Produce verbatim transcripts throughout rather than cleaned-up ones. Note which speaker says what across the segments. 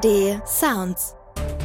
Speaker 1: D Sounds.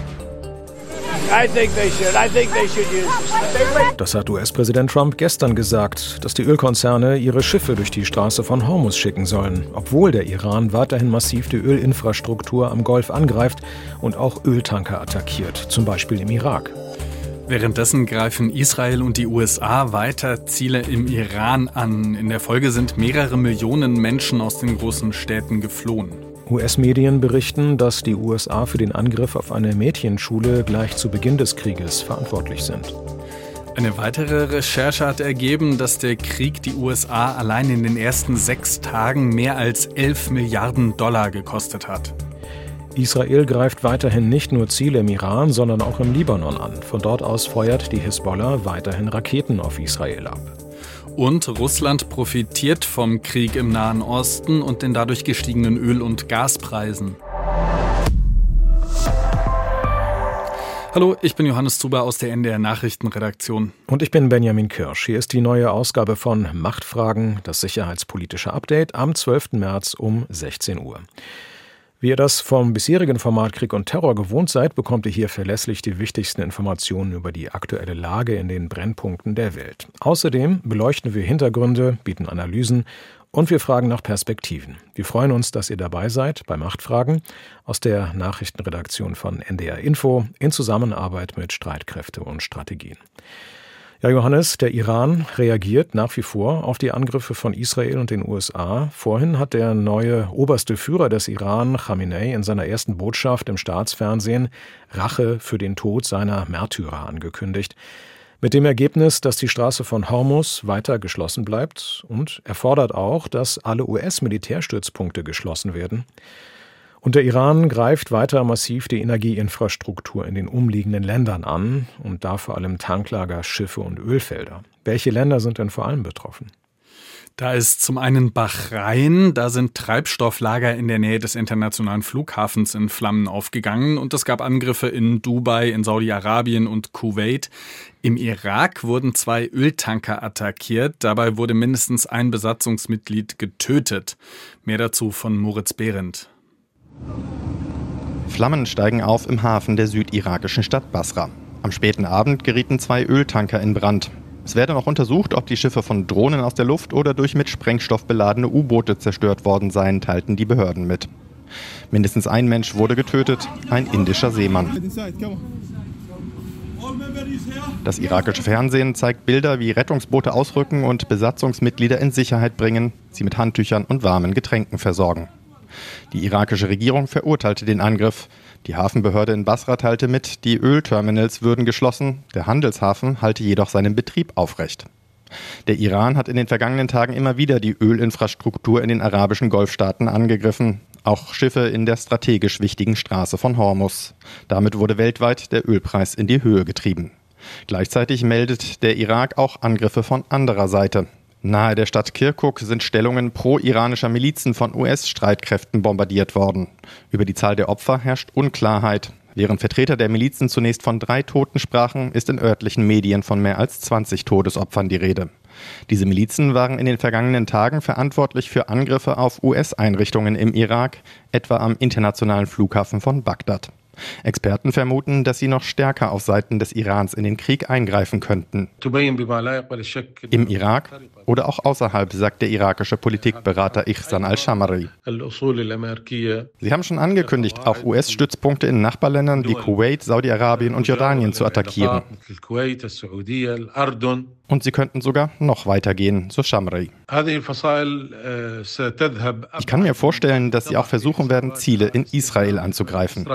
Speaker 2: Das hat U S-Präsident Trump gestern gesagt, dass die Ölkonzerne ihre Schiffe durch die Straße von Hormuz schicken sollen, obwohl der Iran weiterhin massiv die Ölinfrastruktur am Golf angreift und auch Öltanker attackiert, zum Beispiel im Irak.
Speaker 3: Währenddessen greifen Israel und die U S A weiter Ziele im Iran an. In der Folge sind mehrere Millionen Menschen aus den großen Städten geflohen.
Speaker 2: U S-Medien berichten, dass die U S A für den Angriff auf eine Mädchenschule gleich zu Beginn des Krieges verantwortlich sind.
Speaker 3: Eine weitere Recherche hat ergeben, dass der Krieg die U S A allein in den ersten sechs Tagen mehr als elf Milliarden Dollar gekostet hat.
Speaker 2: Israel greift weiterhin nicht nur Ziele im Iran, sondern auch im Libanon an. Von dort aus feuert die Hisbollah weiterhin Raketen auf Israel ab.
Speaker 3: Und Russland profitiert vom Krieg im Nahen Osten und den dadurch gestiegenen Öl- und Gaspreisen. Hallo, ich bin Johannes Zuber aus der N D R-Nachrichtenredaktion.
Speaker 2: Und ich bin Benjamin Kirsch. Hier ist die neue Ausgabe von Machtfragen, das sicherheitspolitische Update am zwölften März um sechzehn Uhr. Wie ihr das vom bisherigen Format Krieg und Terror gewohnt seid, bekommt ihr hier verlässlich die wichtigsten Informationen über die aktuelle Lage in den Brennpunkten der Welt. Außerdem beleuchten wir Hintergründe, bieten Analysen und wir fragen nach Perspektiven. Wir freuen uns, dass ihr dabei seid bei Machtfragen aus der Nachrichtenredaktion von N D R Info in Zusammenarbeit mit Streitkräfte und Strategien. Ja, Johannes, der Iran reagiert nach wie vor auf die Angriffe von Israel und den U S A. Vorhin hat der neue oberste Führer des Iran, Khamenei, in seiner ersten Botschaft im Staatsfernsehen Rache für den Tod seiner Märtyrer angekündigt. Mit dem Ergebnis, dass die Straße von Hormuz weiter geschlossen bleibt, und er fordert auch, dass alle U S-Militärstützpunkte geschlossen werden. Und der Iran greift weiter massiv die Energieinfrastruktur in den umliegenden Ländern an und da vor allem Tanklager, Schiffe und Ölfelder. Welche Länder sind denn vor allem betroffen?
Speaker 3: Da ist zum einen Bahrain, da sind Treibstofflager in der Nähe des internationalen Flughafens in Flammen aufgegangen und es gab Angriffe in Dubai, in Saudi-Arabien und Kuwait. Im Irak wurden zwei Öltanker attackiert, dabei wurde mindestens ein Besatzungsmitglied getötet. Mehr dazu von Moritz Behrendt.
Speaker 4: Flammen steigen auf im Hafen der südirakischen Stadt Basra. Am späten Abend gerieten zwei Öltanker in Brand. Es werde noch untersucht, ob die Schiffe von Drohnen aus der Luft oder durch mit Sprengstoff beladene U-Boote zerstört worden seien, teilten die Behörden mit. Mindestens ein Mensch wurde getötet, ein indischer Seemann. Das irakische Fernsehen zeigt Bilder, wie Rettungsboote ausrücken und Besatzungsmitglieder in Sicherheit bringen, sie mit Handtüchern und warmen Getränken versorgen. Die irakische Regierung verurteilte den Angriff. Die Hafenbehörde in Basra teilte mit, die Ölterminals würden geschlossen, der Handelshafen halte jedoch seinen Betrieb aufrecht. Der Iran hat in den vergangenen Tagen immer wieder die Ölinfrastruktur in den arabischen Golfstaaten angegriffen, auch Schiffe in der strategisch wichtigen Straße von Hormuz. Damit wurde weltweit der Ölpreis in die Höhe getrieben. Gleichzeitig meldet der Irak auch Angriffe von anderer Seite. Nahe der Stadt Kirkuk sind Stellungen pro-iranischer Milizen von U S-Streitkräften bombardiert worden. Über die Zahl der Opfer herrscht Unklarheit. Während Vertreter der Milizen zunächst von drei Toten sprachen, ist in örtlichen Medien von mehr als zwanzig Todesopfern die Rede. Diese Milizen waren in den vergangenen Tagen verantwortlich für Angriffe auf U S-Einrichtungen im Irak, etwa am internationalen Flughafen von Bagdad. Experten vermuten, dass sie noch stärker auf Seiten des Irans in den Krieg eingreifen könnten. Im Irak oder auch außerhalb, sagt der irakische Politikberater Ihsan al-Shamari. Sie haben schon angekündigt, auch U S-Stützpunkte in Nachbarländern wie Kuwait, Saudi-Arabien und Jordanien zu attackieren. Und sie könnten sogar noch weitergehen, so Shamri. Ich kann mir vorstellen, dass sie auch versuchen werden, Ziele in Israel anzugreifen.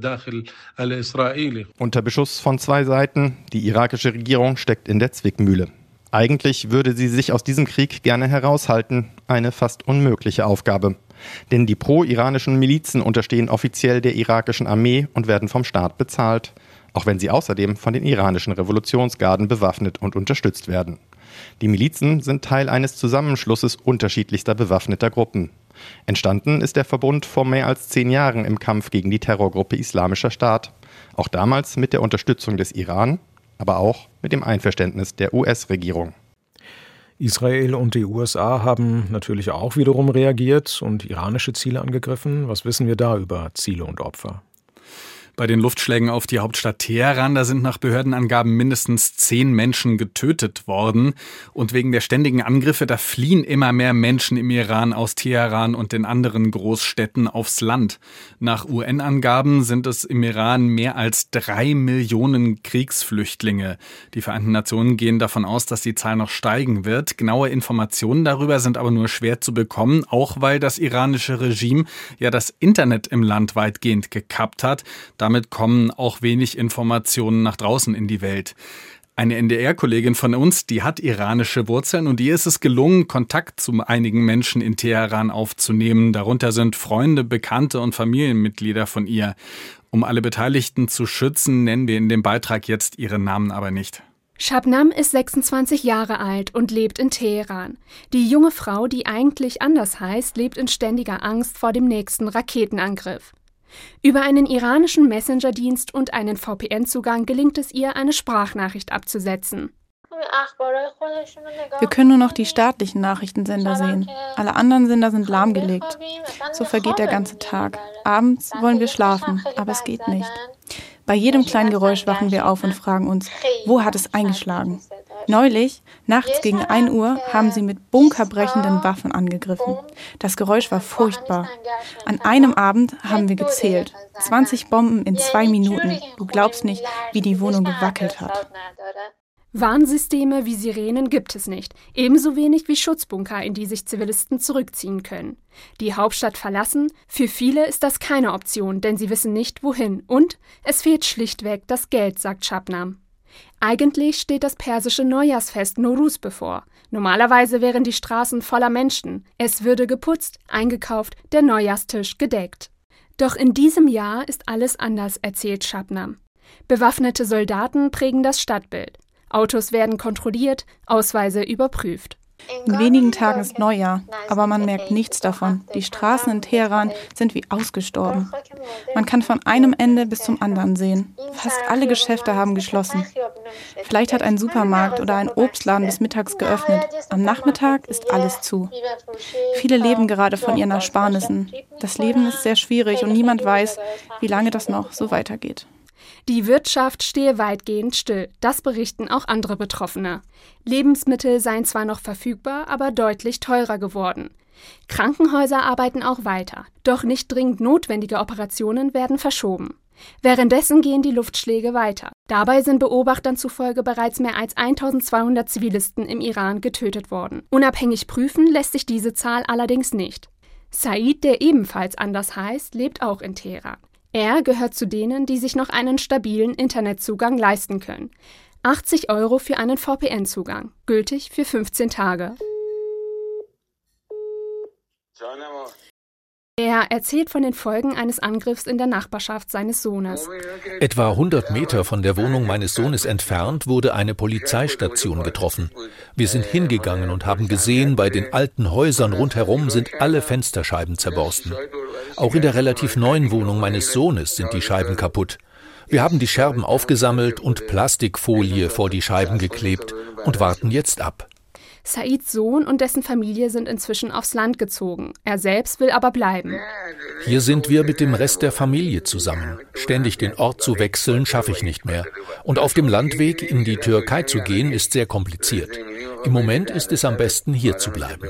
Speaker 4: Unter Beschuss von zwei Seiten, die irakische Regierung steckt in der Zwickmühle. Eigentlich würde sie sich aus diesem Krieg gerne heraushalten, eine fast unmögliche Aufgabe. Denn die pro-iranischen Milizen unterstehen offiziell der irakischen Armee und werden vom Staat bezahlt, auch wenn sie außerdem von den iranischen Revolutionsgarden bewaffnet und unterstützt werden. Die Milizen sind Teil eines Zusammenschlusses unterschiedlichster bewaffneter Gruppen. Entstanden ist der Verbund vor mehr als zehn Jahren im Kampf gegen die Terrorgruppe Islamischer Staat, auch damals mit der Unterstützung des Iran, aber auch mit dem Einverständnis der U S-Regierung.
Speaker 2: Israel und die U S A haben natürlich auch wiederum reagiert und iranische Ziele angegriffen. Was wissen wir da über Ziele und Opfer?
Speaker 3: Bei den Luftschlägen auf die Hauptstadt Teheran, da sind nach Behördenangaben mindestens zehn Menschen getötet worden. Und wegen der ständigen Angriffe, da fliehen immer mehr Menschen im Iran aus Teheran und den anderen Großstädten aufs Land. Nach U N-Angaben sind es im Iran mehr als drei Millionen Kriegsflüchtlinge. Die Vereinten Nationen gehen davon aus, dass die Zahl noch steigen wird. Genaue Informationen darüber sind aber nur schwer zu bekommen, auch weil das iranische Regime ja das Internet im Land weitgehend gekappt hat. Damit kommen auch wenig Informationen nach draußen in die Welt. Eine N D R-Kollegin von uns, die hat iranische Wurzeln und ihr ist es gelungen, Kontakt zu einigen Menschen in Teheran aufzunehmen. Darunter sind Freunde, Bekannte und Familienmitglieder von ihr. Um alle Beteiligten zu schützen, nennen wir in dem Beitrag jetzt ihre Namen aber nicht.
Speaker 1: Shabnam ist sechsundzwanzig Jahre alt und lebt in Teheran. Die junge Frau, die eigentlich anders heißt, lebt in ständiger Angst vor dem nächsten Raketenangriff. Über einen iranischen Messenger-Dienst und einen V P N-Zugang gelingt es ihr, eine Sprachnachricht abzusetzen.
Speaker 5: Wir können nur noch die staatlichen Nachrichtensender sehen. Alle anderen Sender sind lahmgelegt. So vergeht der ganze Tag. Abends wollen wir schlafen, aber es geht nicht. Bei jedem kleinen Geräusch wachen wir auf und fragen uns, wo hat es eingeschlagen? Neulich, nachts gegen ein Uhr, haben sie mit bunkerbrechenden Waffen angegriffen. Das Geräusch war furchtbar. An einem Abend haben wir gezählt. zwanzig Bomben in zwei Minuten. Du glaubst nicht, wie die Wohnung gewackelt hat.
Speaker 1: Warnsysteme wie Sirenen gibt es nicht, ebenso wenig wie Schutzbunker, in die sich Zivilisten zurückziehen können. Die Hauptstadt verlassen, für viele ist das keine Option, denn sie wissen nicht, wohin. Und es fehlt schlichtweg das Geld, sagt Shabnam. Eigentlich steht das persische Neujahrsfest Nowruz bevor. Normalerweise wären die Straßen voller Menschen. Es würde geputzt, eingekauft, der Neujahrstisch gedeckt. Doch in diesem Jahr ist alles anders, erzählt Shabnam. Bewaffnete Soldaten prägen das Stadtbild. Autos werden kontrolliert, Ausweise überprüft.
Speaker 5: In wenigen Tagen ist Neujahr, aber man merkt nichts davon. Die Straßen in Teheran sind wie ausgestorben. Man kann von einem Ende bis zum anderen sehen. Fast alle Geschäfte haben geschlossen. Vielleicht hat ein Supermarkt oder ein Obstladen bis mittags geöffnet. Am Nachmittag ist alles zu. Viele leben gerade von ihren Ersparnissen. Das Leben ist sehr schwierig und niemand weiß, wie lange das noch so weitergeht.
Speaker 1: Die Wirtschaft stehe weitgehend still, das berichten auch andere Betroffene. Lebensmittel seien zwar noch verfügbar, aber deutlich teurer geworden. Krankenhäuser arbeiten auch weiter, doch nicht dringend notwendige Operationen werden verschoben. Währenddessen gehen die Luftschläge weiter. Dabei sind Beobachtern zufolge bereits mehr als eintausendzweihundert Zivilisten im Iran getötet worden. Unabhängig prüfen lässt sich diese Zahl allerdings nicht. Said, der ebenfalls anders heißt, lebt auch in Teheran. Er gehört zu denen, die sich noch einen stabilen Internetzugang leisten können. achtzig Euro für einen V P N-Zugang, gültig für fünfzehn Tage. Er erzählt von den Folgen eines Angriffs in der Nachbarschaft seines Sohnes.
Speaker 6: Etwa hundert Meter von der Wohnung meines Sohnes entfernt wurde eine Polizeistation getroffen. Wir sind hingegangen und haben gesehen, bei den alten Häusern rundherum sind alle Fensterscheiben zerborsten. Auch in der relativ neuen Wohnung meines Sohnes sind die Scheiben kaputt. Wir haben die Scherben aufgesammelt und Plastikfolie vor die Scheiben geklebt und warten jetzt ab.
Speaker 1: Saids Sohn und dessen Familie sind inzwischen aufs Land gezogen. Er selbst will aber bleiben.
Speaker 6: Hier sind wir mit dem Rest der Familie zusammen. Ständig den Ort zu wechseln, schaffe ich nicht mehr. Und auf dem Landweg in die Türkei zu gehen, ist sehr kompliziert. Im Moment ist es am besten, hier zu bleiben.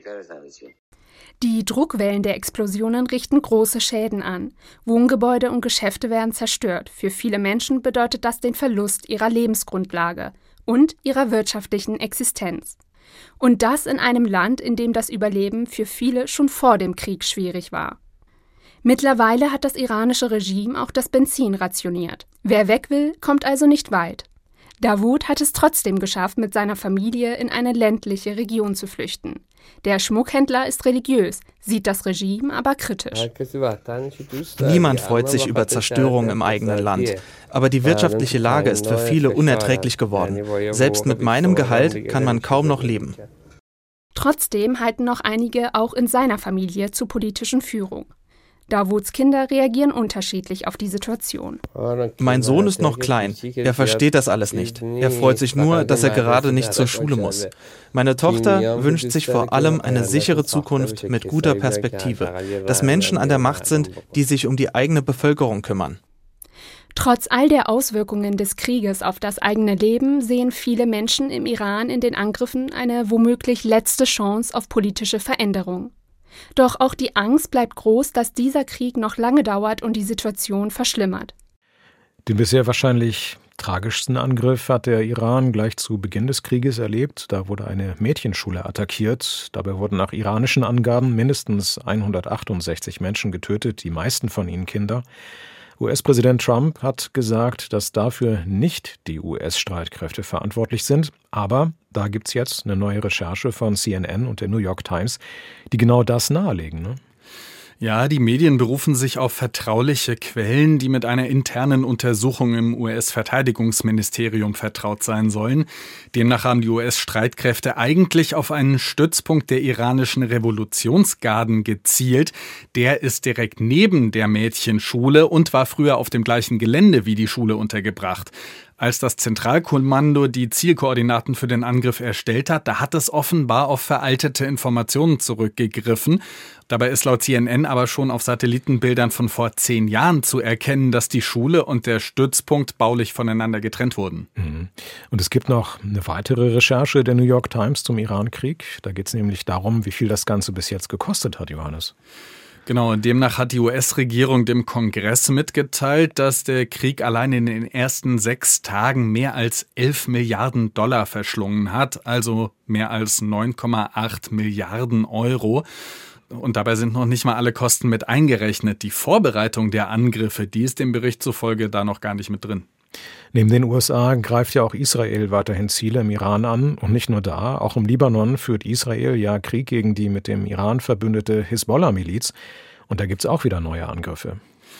Speaker 1: Die Druckwellen der Explosionen richten große Schäden an. Wohngebäude und Geschäfte werden zerstört. Für viele Menschen bedeutet das den Verlust ihrer Lebensgrundlage und ihrer wirtschaftlichen Existenz. Und das in einem Land, in dem das Überleben für viele schon vor dem Krieg schwierig war. Mittlerweile hat das iranische Regime auch das Benzin rationiert. Wer weg will, kommt also nicht weit. Davut hat es trotzdem geschafft, mit seiner Familie in eine ländliche Region zu flüchten. Der Schmuckhändler ist religiös, sieht das Regime aber kritisch.
Speaker 7: Niemand freut sich über Zerstörung im eigenen Land. Aber die wirtschaftliche Lage ist für viele unerträglich geworden. Selbst mit meinem Gehalt kann man kaum noch leben.
Speaker 1: Trotzdem halten noch einige auch in seiner Familie zur politischen Führung. Davuts Kinder reagieren unterschiedlich auf die Situation.
Speaker 7: Mein Sohn ist noch klein. Er versteht das alles nicht. Er freut sich nur, dass er gerade nicht zur Schule muss. Meine Tochter wünscht sich vor allem eine sichere Zukunft mit guter Perspektive, dass Menschen an der Macht sind, die sich um die eigene Bevölkerung kümmern.
Speaker 1: Trotz all der Auswirkungen des Krieges auf das eigene Leben sehen viele Menschen im Iran in den Angriffen eine womöglich letzte Chance auf politische Veränderung. Doch auch die Angst bleibt groß, dass dieser Krieg noch lange dauert und die Situation verschlimmert.
Speaker 2: Den bisher wahrscheinlich tragischsten Angriff hat der Iran gleich zu Beginn des Krieges erlebt. Da wurde eine Mädchenschule attackiert. Dabei wurden nach iranischen Angaben mindestens hundertachtundsechzig Menschen getötet, die meisten von ihnen Kinder. U S-Präsident Trump hat gesagt, dass dafür nicht die U S-Streitkräfte verantwortlich sind. Aber da gibt's jetzt eine neue Recherche von C N N und der New York Times, die genau das nahelegen, ne?
Speaker 3: Ja, die Medien berufen sich auf vertrauliche Quellen, die mit einer internen Untersuchung im U S-Verteidigungsministerium vertraut sein sollen. Demnach haben die U S-Streitkräfte eigentlich auf einen Stützpunkt der iranischen Revolutionsgarden gezielt. Der ist direkt neben der Mädchenschule und war früher auf dem gleichen Gelände wie die Schule untergebracht. Als das Zentralkommando die Zielkoordinaten für den Angriff erstellt hat, da hat es offenbar auf veraltete Informationen zurückgegriffen. Dabei ist laut C N N aber schon auf Satellitenbildern von vor zehn Jahren zu erkennen, dass die Schule und der Stützpunkt baulich voneinander getrennt wurden.
Speaker 2: Und es gibt noch eine weitere Recherche der New York Times zum Irankrieg. Da geht es nämlich darum, wie viel das Ganze bis jetzt gekostet hat, Johannes.
Speaker 3: Genau, demnach hat die U S-Regierung dem Kongress mitgeteilt, dass der Krieg allein in den ersten sechs Tagen mehr als elf Milliarden Dollar verschlungen hat, also mehr als neun Komma acht Milliarden Euro. Und dabei sind noch nicht mal alle Kosten mit eingerechnet. Die Vorbereitung der Angriffe, die ist dem Bericht zufolge da noch gar nicht mit drin.
Speaker 2: Neben den U S A greift ja auch Israel weiterhin Ziele im Iran an. Und nicht nur da, auch im Libanon führt Israel ja Krieg gegen die mit dem Iran verbündete Hisbollah-Miliz. Und da gibt es auch wieder neue Angriffe.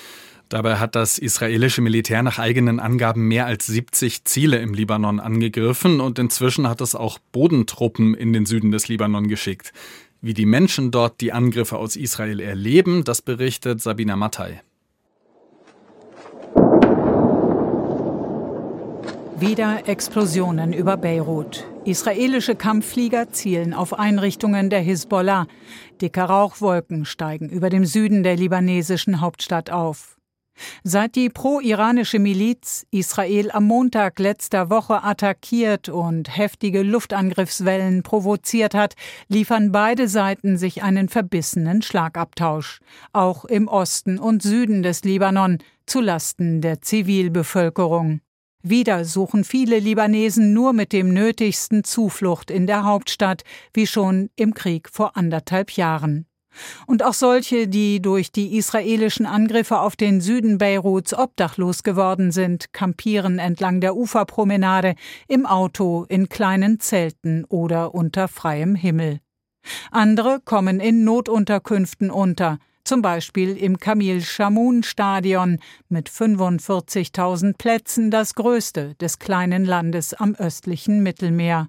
Speaker 3: Dabei hat das israelische Militär nach eigenen Angaben mehr als siebzig Ziele im Libanon angegriffen. Und inzwischen hat es auch Bodentruppen in den Süden des Libanon geschickt. Wie die Menschen dort die Angriffe aus Israel erleben, das berichtet Sabina Mattei.
Speaker 8: Wieder Explosionen über Beirut. Israelische Kampfflieger zielen auf Einrichtungen der Hisbollah. Dicke Rauchwolken steigen über dem Süden der libanesischen Hauptstadt auf. Seit die pro-iranische Miliz Israel am Montag letzter Woche attackiert und heftige Luftangriffswellen provoziert hat, liefern beide Seiten sich einen verbissenen Schlagabtausch. Auch im Osten und Süden des Libanon, zulasten der Zivilbevölkerung. Wieder suchen viele Libanesen nur mit dem Nötigsten Zuflucht in der Hauptstadt, wie schon im Krieg vor anderthalb Jahren. Und auch solche, die durch die israelischen Angriffe auf den Süden Beiruts obdachlos geworden sind, kampieren entlang der Uferpromenade, im Auto, in kleinen Zelten oder unter freiem Himmel. Andere kommen in Notunterkünften unter, zum Beispiel im Kamil-Shamoun-Stadion mit fünfundvierzigtausend Plätzen, das größte des kleinen Landes am östlichen Mittelmeer.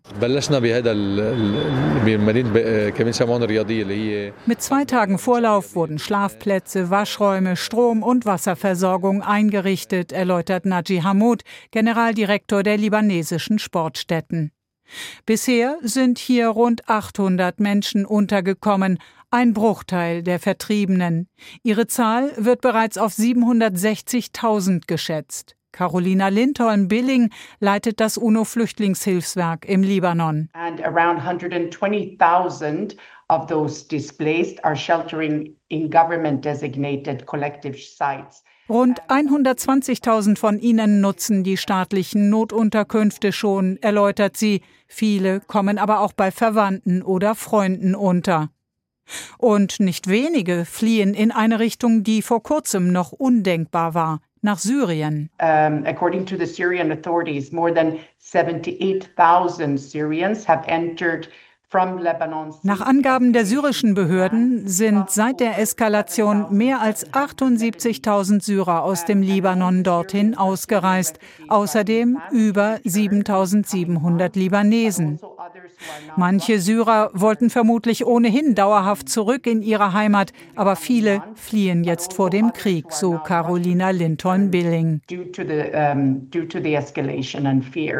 Speaker 8: Mit zwei Tagen Vorlauf wurden Schlafplätze, Waschräume, Strom- und Wasserversorgung eingerichtet, erläutert Naji Hamoud, Generaldirektor der libanesischen Sportstätten. Bisher sind hier rund achthundert Menschen untergekommen, ein Bruchteil der Vertriebenen. Ihre Zahl wird bereits auf siebenhundertsechzigtausend geschätzt. Carolina Lindholm-Billing leitet das UNO-Flüchtlingshilfswerk im Libanon.
Speaker 9: And around one hundred twenty thousand of those displaced are sheltering in government-designated collective sites.
Speaker 8: Rund hundertzwanzigtausend von ihnen nutzen die staatlichen Notunterkünfte schon, erläutert sie. Viele kommen aber auch bei Verwandten oder Freunden unter. Und nicht wenige fliehen in eine Richtung, die vor kurzem noch undenkbar war, nach Syrien.
Speaker 9: Um, according to the Syrian authorities, more than seventy-eight thousand Syrians have entered.
Speaker 8: Nach Angaben der syrischen Behörden sind seit der Eskalation mehr als achtundsiebzigtausend Syrer aus dem Libanon dorthin ausgereist, außerdem über siebentausendsiebenhundert Libanesen. Manche Syrer wollten vermutlich ohnehin dauerhaft zurück in ihre Heimat, aber viele fliehen jetzt vor dem Krieg, so Carolina Lindholm-Billing.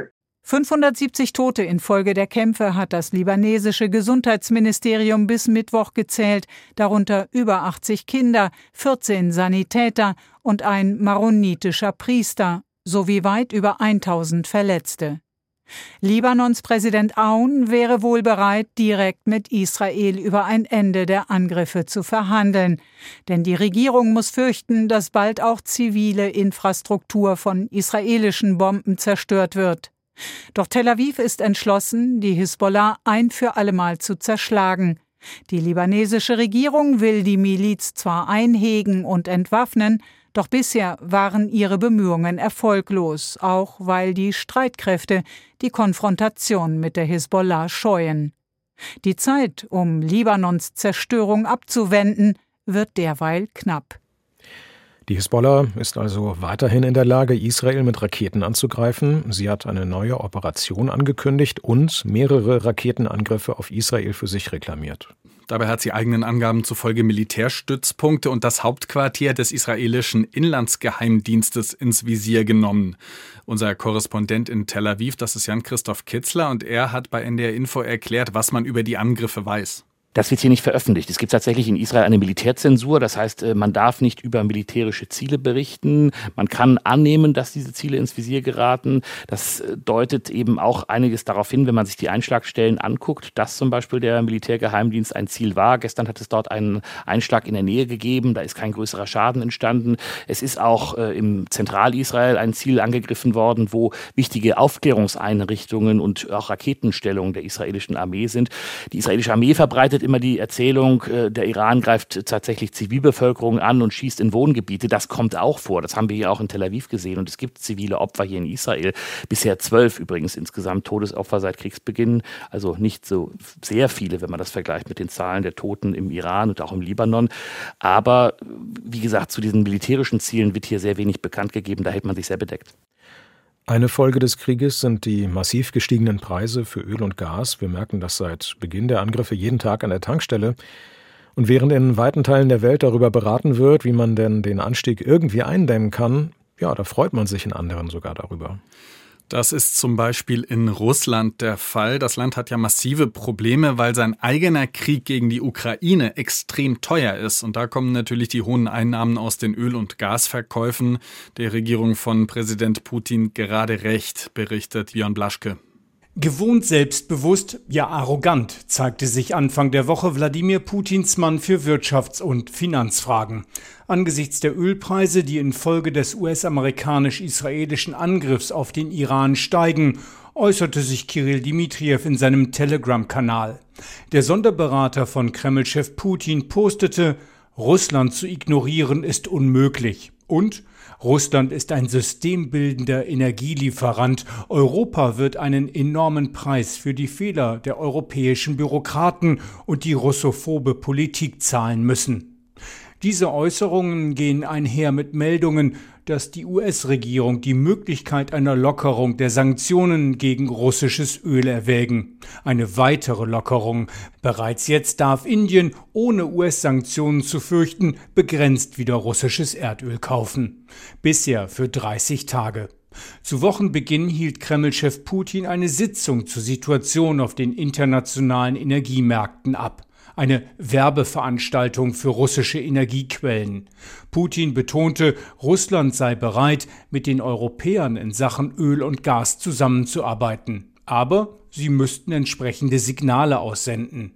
Speaker 8: fünfhundertsiebzig Tote infolge der Kämpfe hat das libanesische Gesundheitsministerium bis Mittwoch gezählt, darunter über achtzig Kinder, vierzehn Sanitäter und ein maronitischer Priester sowie weit über tausend Verletzte. Libanons Präsident Aoun wäre wohl bereit, direkt mit Israel über ein Ende der Angriffe zu verhandeln. Denn die Regierung muss fürchten, dass bald auch zivile Infrastruktur von israelischen Bomben zerstört wird. Doch Tel Aviv ist entschlossen, die Hisbollah ein für allemal zu zerschlagen. Die libanesische Regierung will die Miliz zwar einhegen und entwaffnen, doch bisher waren ihre Bemühungen erfolglos, auch weil die Streitkräfte die Konfrontation mit der Hisbollah scheuen. Die Zeit, um Libanons Zerstörung abzuwenden, wird derweil knapp.
Speaker 2: Die Hisbollah ist also weiterhin in der Lage, Israel mit Raketen anzugreifen. Sie hat eine neue Operation angekündigt und mehrere Raketenangriffe auf Israel für sich reklamiert.
Speaker 3: Dabei hat sie eigenen Angaben zufolge Militärstützpunkte und das Hauptquartier des israelischen Inlandsgeheimdienstes ins Visier genommen. Unser Korrespondent in Tel Aviv, das ist Jan-Christoph Kitzler, und er hat bei N D R Info erklärt, was man über die Angriffe weiß.
Speaker 10: Das wird hier nicht veröffentlicht. Es gibt tatsächlich in Israel eine Militärzensur. Das heißt, man darf nicht über militärische Ziele berichten. Man kann annehmen, dass diese Ziele ins Visier geraten. Das deutet eben auch einiges darauf hin, wenn man sich die Einschlagstellen anguckt, dass zum Beispiel der Militärgeheimdienst ein Ziel war. Gestern hat es dort einen Einschlag in der Nähe gegeben. Da ist kein größerer Schaden entstanden. Es ist auch äh, im Zentralisrael ein Ziel angegriffen worden, wo wichtige Aufklärungseinrichtungen und auch Raketenstellungen der israelischen Armee sind. Die israelische Armee verbreitet immer die Erzählung, der Iran greift tatsächlich Zivilbevölkerung an und schießt in Wohngebiete. Das kommt auch vor. Das haben wir hier auch in Tel Aviv gesehen. Und es gibt zivile Opfer hier in Israel. Bisher zwölf übrigens insgesamt Todesopfer seit Kriegsbeginn. Also nicht so sehr viele, wenn man das vergleicht mit den Zahlen der Toten im Iran und auch im Libanon. Aber wie gesagt, zu diesen militärischen Zielen wird hier sehr wenig bekannt gegeben. Da hält man sich sehr bedeckt.
Speaker 2: Eine Folge des Krieges sind die massiv gestiegenen Preise für Öl und Gas. Wir merken das seit Beginn der Angriffe jeden Tag an der Tankstelle. Und während in weiten Teilen der Welt darüber beraten wird, wie man denn den Anstieg irgendwie eindämmen kann, ja, da freut man sich in anderen sogar darüber.
Speaker 3: Das ist zum Beispiel in Russland der Fall. Das Land hat ja massive Probleme, weil sein eigener Krieg gegen die Ukraine extrem teuer ist. Und da kommen natürlich die hohen Einnahmen aus den Öl- und Gasverkäufen der Regierung von Präsident Putin gerade recht, berichtet Björn Blaschke.
Speaker 11: Gewohnt selbstbewusst, ja arrogant, zeigte sich Anfang der Woche Wladimir Putins Mann für Wirtschafts- und Finanzfragen. Angesichts der Ölpreise, die infolge des U S-amerikanisch-israelischen Angriffs auf den Iran steigen, äußerte sich Kirill Dmitrijew in seinem Telegram-Kanal. Der Sonderberater von Kreml-Chef Putin postete, Russland zu ignorieren ist unmöglich. Und Russland ist ein systembildender Energielieferant. Europa wird einen enormen Preis für die Fehler der europäischen Bürokraten und die russophobe Politik zahlen müssen. Diese Äußerungen gehen einher mit Meldungen, dass die U S-Regierung die Möglichkeit einer Lockerung der Sanktionen gegen russisches Öl erwägen. Eine weitere Lockerung. Bereits jetzt darf Indien, ohne U S-Sanktionen zu fürchten, begrenzt wieder russisches Erdöl kaufen. Bisher für dreißig Tage. Zu Wochenbeginn hielt Kreml-Chef Putin eine Sitzung zur Situation auf den internationalen Energiemärkten ab. Eine Werbeveranstaltung für russische Energiequellen. Putin betonte, Russland sei bereit, mit den Europäern in Sachen Öl und Gas zusammenzuarbeiten. Aber sie müssten entsprechende Signale aussenden.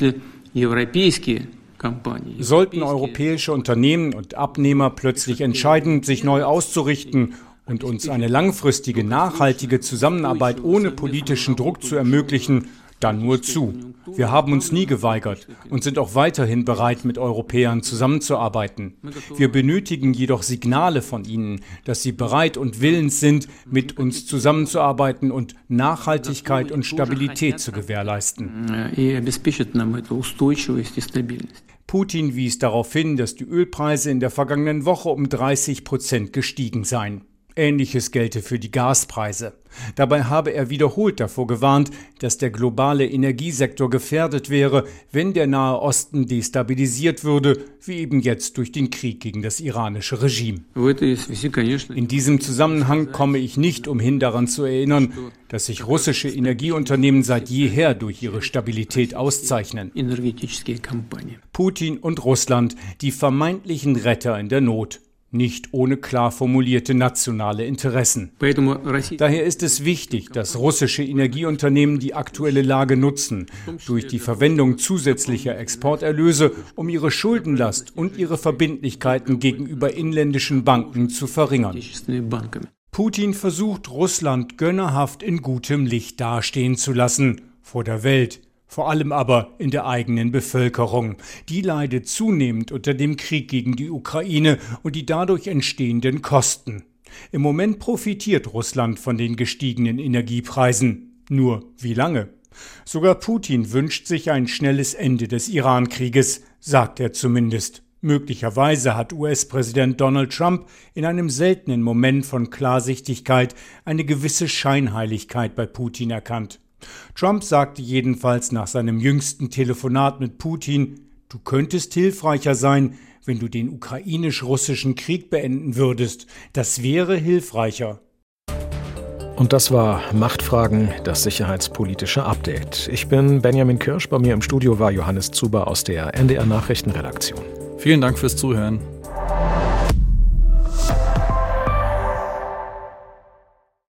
Speaker 11: Sollten europäische Unternehmen und Abnehmer plötzlich entscheiden, sich neu auszurichten und uns eine langfristige, nachhaltige Zusammenarbeit ohne politischen Druck zu ermöglichen, dann nur zu. Wir haben uns nie geweigert und sind auch weiterhin bereit, mit Europäern zusammenzuarbeiten. Wir benötigen jedoch Signale von ihnen, dass sie bereit und willens sind, mit uns zusammenzuarbeiten und Nachhaltigkeit und Stabilität zu gewährleisten. Putin wies darauf hin, dass die Ölpreise in der vergangenen Woche um dreißig Prozent gestiegen seien. Ähnliches gelte für die Gaspreise. Dabei habe er wiederholt davor gewarnt, dass der globale Energiesektor gefährdet wäre, wenn der Nahe Osten destabilisiert würde, wie eben jetzt durch den Krieg gegen das iranische Regime. In diesem Zusammenhang komme ich nicht umhin, daran zu erinnern, dass sich russische Energieunternehmen seit jeher durch ihre Stabilität auszeichnen. Putin und Russland, die vermeintlichen Retter in der Not. Nicht ohne klar formulierte nationale Interessen. Daher ist es wichtig, dass russische Energieunternehmen die aktuelle Lage nutzen, durch die Verwendung zusätzlicher Exporterlöse, um ihre Schuldenlast und ihre Verbindlichkeiten gegenüber inländischen Banken zu verringern. Putin versucht, Russland gönnerhaft in gutem Licht dastehen zu lassen, vor der Welt. Vor allem aber in der eigenen Bevölkerung. Die leidet zunehmend unter dem Krieg gegen die Ukraine und die dadurch entstehenden Kosten. Im Moment profitiert Russland von den gestiegenen Energiepreisen. Nur wie lange? Sogar Putin wünscht sich ein schnelles Ende des Iran-Krieges, sagt er zumindest. Möglicherweise hat U S-Präsident Donald Trump in einem seltenen Moment von Klarsichtigkeit eine gewisse Scheinheiligkeit bei Putin erkannt. Trump sagte jedenfalls nach seinem jüngsten Telefonat mit Putin, du könntest hilfreicher sein, wenn du den ukrainisch-russischen Krieg beenden würdest. Das wäre hilfreicher.
Speaker 2: Und das war Machtfragen, das sicherheitspolitische Update. Ich bin Benjamin Kirsch, bei mir im Studio war Johannes Zuber aus der N D R Nachrichtenredaktion.
Speaker 3: Vielen Dank fürs Zuhören.